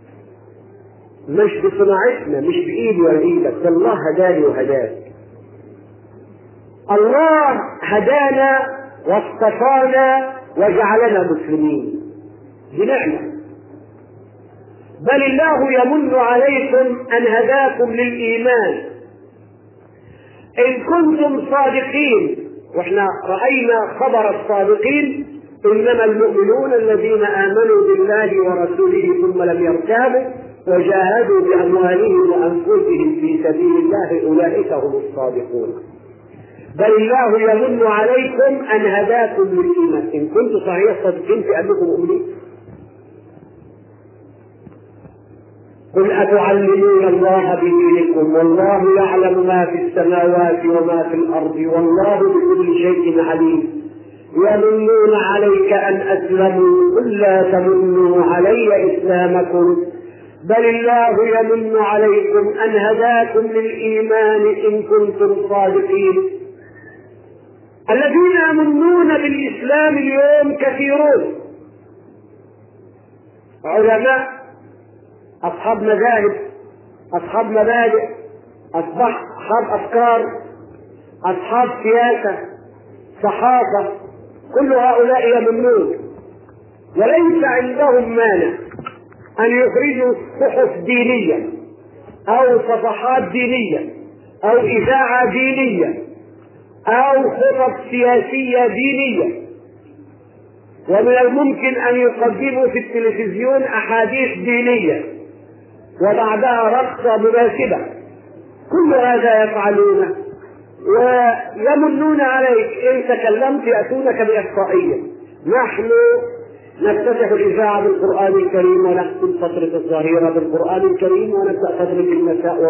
مش بصناعتنا، مش بايدي ولا ايدك، ده الله هداني وهداك. الله هدانا واصطفانا وجعلنا مسلمين، دي نعمه. بل الله يمن عليكم أن هداكم للإيمان إن كنتم صادقين. واحنا رأينا خبر الصادقين: إنما المؤمنون الذين آمنوا بالله ورسوله ثم لم يرتابوا وجاهدوا بأموالهم وأنفسهم في سبيل الله أولئك هم الصادقون. بل الله يمن عليكم أن هداكم للإيمان إن كنتم صحيح صادقين في أنكم مؤمنين. قل أتعلمون الله بدينكم والله يعلم ما في السماوات وما في الأرض والله بكل شيء عليم. يمنون عليك أن أسلموا قل لا تمنوا علي إسلامكم بل الله يمن عليكم أن هداكم للإيمان إن كنتم صادقين. الذين يمنون بالإسلام اليوم كثيرون: علماء، أصحاب مذاهب، أصحاب مبادئ، أصحاب أفكار، أصحاب سياسة، صحافة، كل هؤلاء يمنون، وليس عندهم مانع أن يخرجوا صحف دينية أو صفحات دينية أو إذاعة دينية أو خطب سياسية دينية، ومن الممكن أن يقدموا في التلفزيون أحاديث دينية وبعدها رقصة مناسبة. كل هذا يفعلونه ويمنون عليك. إن تكلمت يأتونك بإحصائية: نحن نفتتح الإذاعة بالقرآن الكريم ونختم فترة الظهيرة بالقرآن الكريم ونبدأ فترة المساء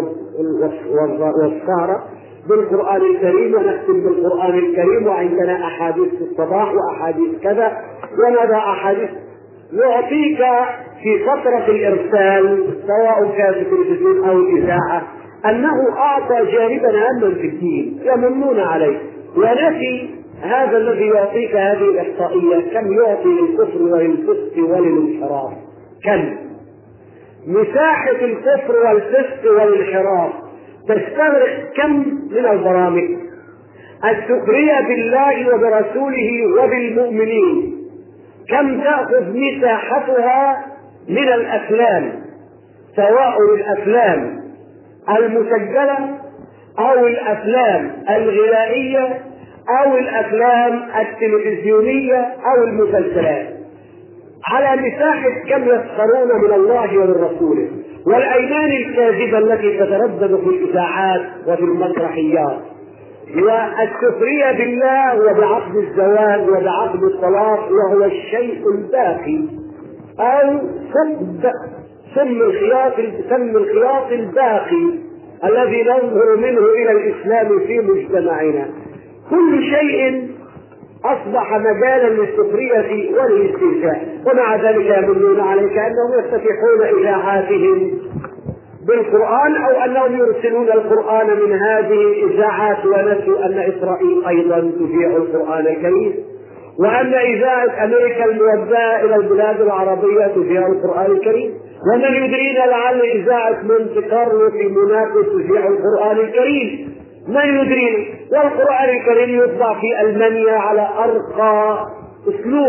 والسهرة بالقرآن الكريم ونختم بالقرآن الكريم، وعندنا أحاديث في الصباح وأحاديث كذا وماذا أحاديث. يعطيك في فترة الإرسال سواء كان في التلفزيون أو الإذاعة أنه أعطى جانبا هاما في الدين. يمنون عليه. ونفي هذا الذي يعطيك هذه الإحصائية كم يعطي للكفر وللفسق وللانحراف. كم مساحة الكفر والفسق والانحراف تستغرق كم من البرامج. السخرية بالله وبرسوله وبالمؤمنين كم تأخذ مساحتها من الأفلام، سواء الأفلام المسجلة أو الأفلام الغنائية أو الأفلام التلفزيونية أو المسلسلات. على مساحة كم يسخرون من الله ومن رسوله، والأيمان الكاذبة التي تتردد في الإذاعات وفي المسرحيات، والسخرية بالله وبعقد الزواج وبعقد الطلاق وهو الشيء الباقي، أو سب سم الخياط سم الخياط الباقي الذي ننظر منه إلى الإسلام في مجتمعنا. كل شيء أصبح مجالا للسخرية والاستهزاء، ومع ذلك يمنون عليك أنهم يفتتحون إذاعاتهم بالقرآن أو أنهم يرسلون القرآن من هذه الإذاعات، ونسوا أن إسرائيل أيضا تذيع القرآن الكريم، وأن إذاعة أمريكا الموزعة إلى البلاد العربية تذيع القرآن الكريم، ومن يدرينا لعل إذاعة مونت كارلو في موناكو تذيع القرآن الكريم، من يدرينا. والقرآن الكريم يطبع في ألمانيا على أرقى أسلوب،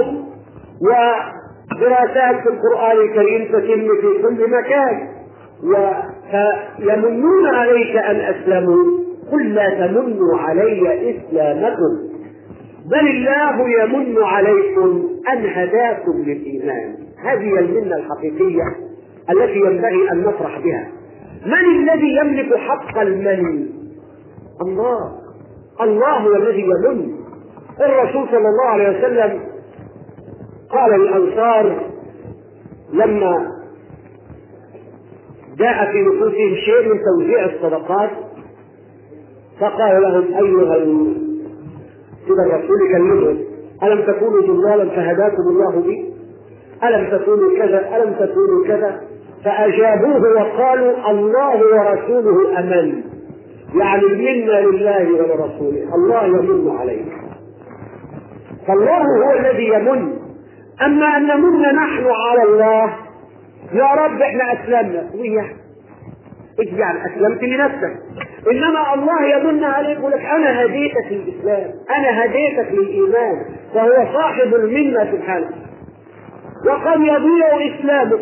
ودراسات في القرآن الكريم تتم في كل مكان. ويمنون عليك أن أسلموا قل لا تمنوا علي إسلامكم بل الله يمن عليكم أن هداكم للإيمان. هذه المنة الحقيقية التي ينبغي أن نفرح بها. من الذي يملك حق المن؟ الله. الله هو الذي يمن. الرسول صلى الله عليه وسلم قال للأنصار لما جاء في نفوسهم شيء من توزيع الصدقات، فقال لهم أيها كده الرسول كلمهم: ألم تكونوا ضلالا فهداكم الله بي؟ ألم تكونوا كذا؟ ألم تكونوا كذا؟ فأجابوه وقالوا الله ورسوله أمن. يعني المنة لله ولرسوله، الله يمن عليك. فالله هو الذي يمن. أما أن نمن نحن على الله: يا رب احنا أسلمنا، وياه ايش يعني أسلمت لنفسك؟ إنما الله يمن عليك يقول لك أنا هديتك للإسلام، أنا هديتك للإيمان، فهو صاحب المنة سبحانه. وقد يضيع إسلامك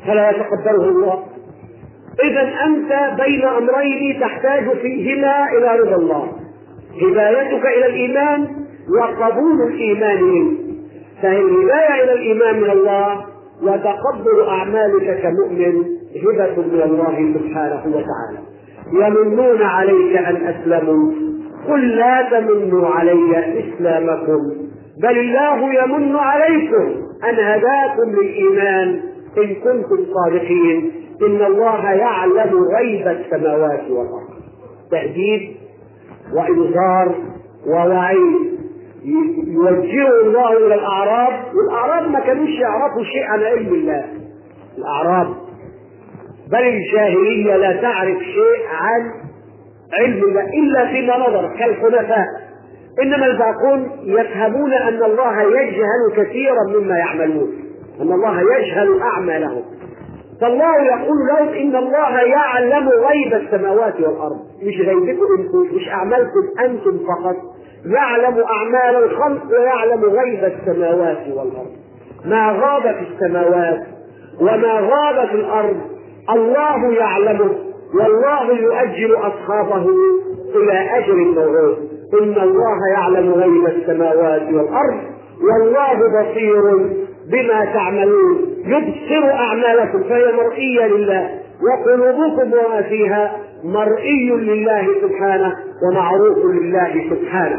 فلا يتقبله الله. إذا أنت بين أمرين تحتاج فيهما إلى رضا الله، هدايتك إلى الإيمان وقبول الإيمان منه. فالهداية إلى الإيمان من الله وتقبل أعمالك كمؤمن هبة من الله سبحانه وتعالى. يمنون عليك أن أسلموا، قل لا تمنوا علي إسلامكم بل الله يمن عليكم أن هداكم للإيمان إن كنتم صادقين، إن الله يعلم غيب السماوات والأرض. تهديد وإنذار ووعيد يوجهه الله إلى الأعراب، والأعراب ما كانوش يعرفوا شيء عن علم الله، الأعراب بل الجاهلية لا تعرف شيء عن علم الله إلا فيما نظر كالحنفاء، إنما الباقون يفهمون أن الله يجهل كثيرا مما يعملون، أن الله يجهل أعمالهم. فالله يقول لهم إن الله يعلم غيب السماوات والأرض، مش غيبكم انتم، مش أعمالكم أنتم فقط، يعلم أعمال الخلق ويعلم غيب السماوات والأرض. ما غاب في السماوات وما غاب في الأرض الله يعلمه، والله يؤجل أصحابه إلى أجر موعود. إن الله يعلم غيب السماوات والأرض والله بصير بما تعملون، يبصر أعمالكم فهي مرئية لله، وقلوبكم وما فيها مرئي لله سبحانه ومعروف لله سبحانه.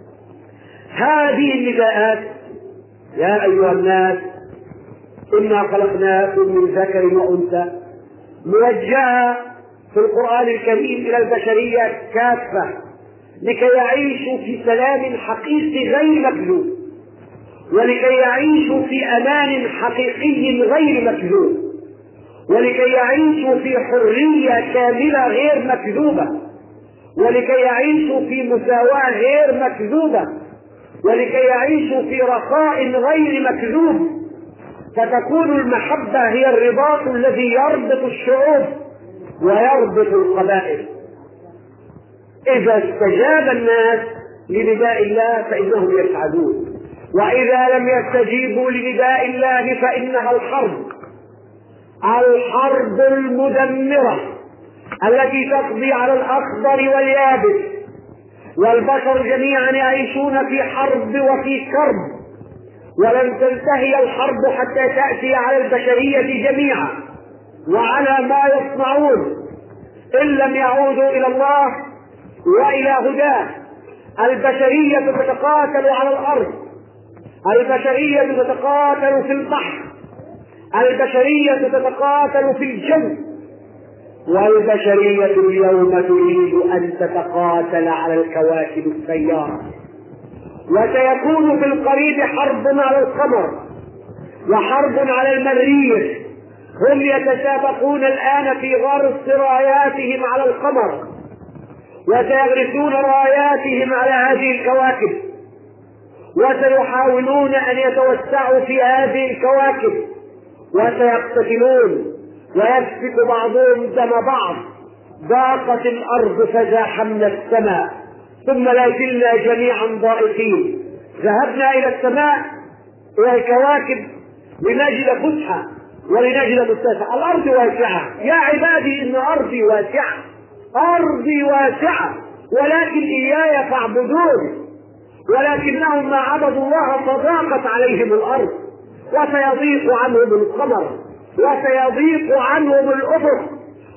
هذه النداءات يا أيها الناس إنا خلقناكم من ذكر وأنثى موجهة في القرآن الكريم إلى البشرية كافة لكي يعيشوا في سلام حقيقي غير مكذوب، ولكي يعيشوا في أمان حقيقي غير مكذوب، ولكي يعيشوا في حرية كاملة غير مكذوبة، ولكي يعيشوا في مساواة غير مكذوبة، ولكي يعيشوا في رخاء غير مكذوب، فتكون المحبة هي الرباط الذي يربط الشعوب ويربط القبائل. إذا استجاب الناس لنداء الله فإنهم يسعدون، وإذا لم يستجيبوا لنداء الله فإنها الحرب، الحرب المدمرة التي تقضي على الأخضر واليابس، والبشر جميعا يعيشون في حرب وفي كرب، ولن تنتهي الحرب حتى تأتي على البشرية جميعا وعلى ما يصنعون إن لم يعودوا إلى الله وإلى هداه. البشرية تتقاتل على الأرض، البشرية تتقاتل في البحر، البشرية تتقاتل في الجو، والبشرية اليوم تريد أن تتقاتل على الكواكب السيارة. وسيكون في القريب حرب على القمر وحرب على المريخ، هم يتسابقون الآن في غرس راياتهم على القمر، وسيغرسون راياتهم على هذه الكواكب، وسيحاولون أن يتوسعوا في هذه الكواكب، وسيقتتلون ويسفك بعضهم دم بعض. ضاقت الأرض فزاحمنا السماء ثم لا زلنا جميعا ضائقين. ذهبنا إلى السماء إلى الكواكب لنجد فسحة ولنجد متسعة. الأرض واسعة يا عبادي، إن أرضي واسعة، أرضي واسعة، ولكن إياي فاعبدون. ولكنهم ما عبدوا الله فضاقت عليهم الأرض، وسيضيق عنهم القمر، وسيضيق عنهم الأفق،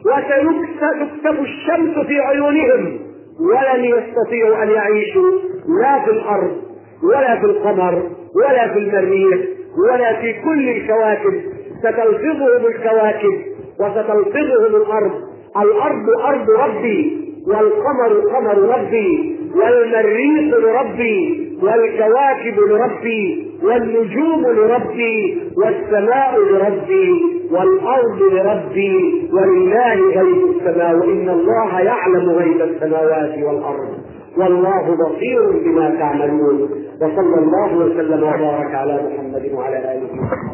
وسيكسف الشمس في عيونهم، ولن يستطيعوا أن يعيشوا لا في الأرض ولا في القمر ولا في المريخ ولا في كل الكواكب. ستلفظهم الكواكب وستلفظهم الأرض. الأرض أرض ربي، والقمر قمر ربي، والمريخ لربي، والكواكب لربي، والنجوم لربي، والسماء لربي، والأرض لربي، ولله غيب السماء، وإن الله يعلم غيب السماوات والأرض، والله بصير بما تعملون. وصلى الله وسلم وبارك على محمد وعلى آله.